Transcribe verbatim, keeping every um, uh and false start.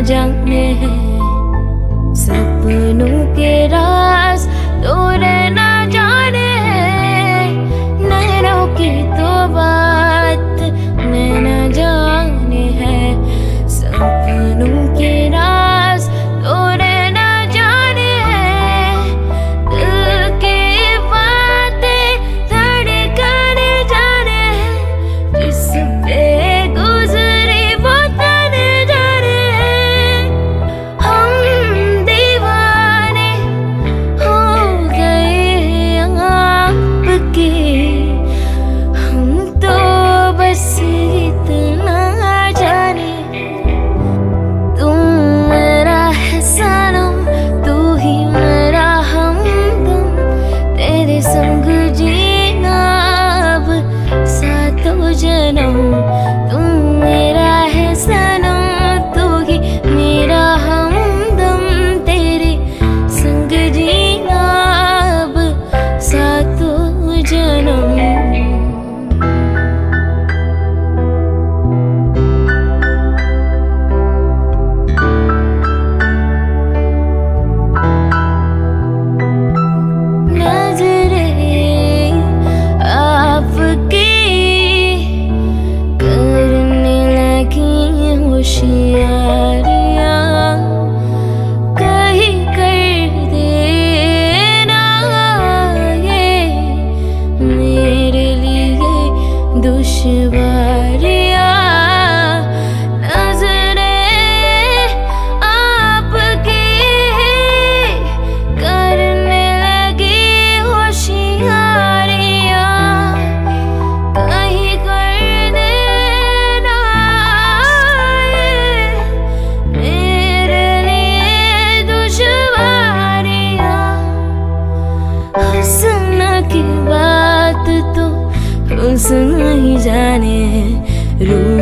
जाने हैं सपनों के राज तोड़े ना जाने हैं। नैनों की तो बात नैना जाने हैं सपनों के राज तोड़े ना जाने हैं। दिल की बातें धड़कन जाने हैं जिस पे गुजरी वो तने जाने हैं। हम दीवाने हो गए आपके हम तो बस इतना जाने तुम मेरा है सनम तू ही मेरा हमदम तेरे संग जीना अब सातों जन्म। तुम मेरा है सनम तू ही मेरा हमदम तेरे संग जीना अब सातों जन्म। नजरें आपकी करने लगी होशियारियां कहीं कर देना ये मेरे लिए दुश्वारियां। नजरें आपकी करने लगी होशियारियां कहीं कर देना ये मेरे लिए दुश्वारियां। हंसना की बात तो हुस्न ही जाने है।